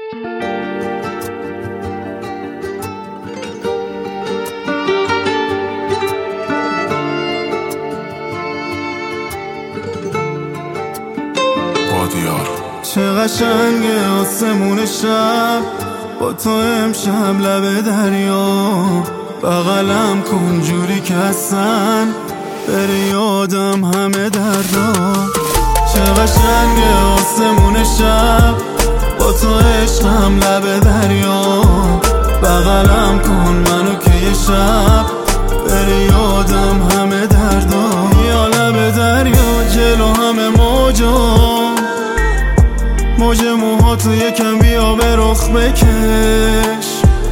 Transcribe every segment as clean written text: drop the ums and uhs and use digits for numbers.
چه قشنگه آسمون شب با تو امشب لب دریا، بغلم کن جوری که اصلا بری یادم همه دردا. چه قشنگه آسمون شب با تو عشقم لب دریا، بغلم کن منو که یه شب بری یادم همه دردا. یا لب دریا جلو همه موج موهاتو یکم بیا به رخ بکش،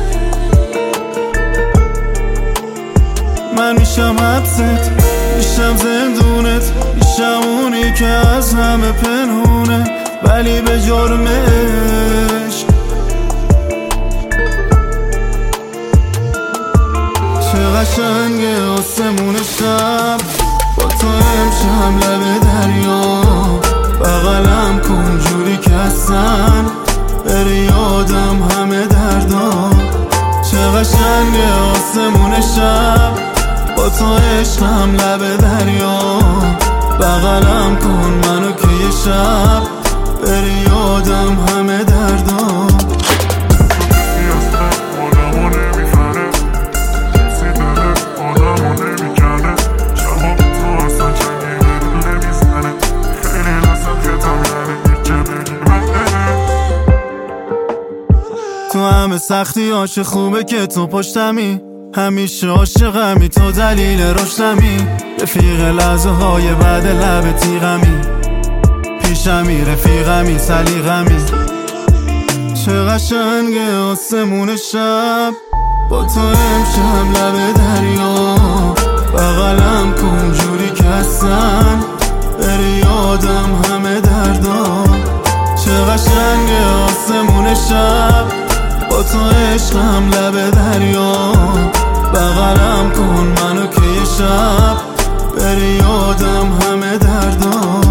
من میشم حبست، میشم زندونت، میشم اونی که از همه پنهونه ولی به جرم عشق. چه قشنگه آسمون شب با تو امشب لب دریا، بغلم کن جوری که اصلا بری یادم همه دردا. چه قشنگه آسمون شب با تو عشقم لب دریا، بغلم کن منو که یه شب بری یادم همه دردا. تو همه سختی هاش خوبه که تو پشتمی، همیشه عاشقمی، تو دلیل رشدمی، رفیق لحظه های بعد لب تیغمی، پیشمی رفیقمی سلیقمی. چه قشنگه آسمون شب با تو امشب لب دریا، بغلم کن جوری که اصلا بری یادم همه دردا. چه قشنگه آسمون شب با تو عشقم لب دریا، بغلم کن منو که یه شب بری یادم همه دردا.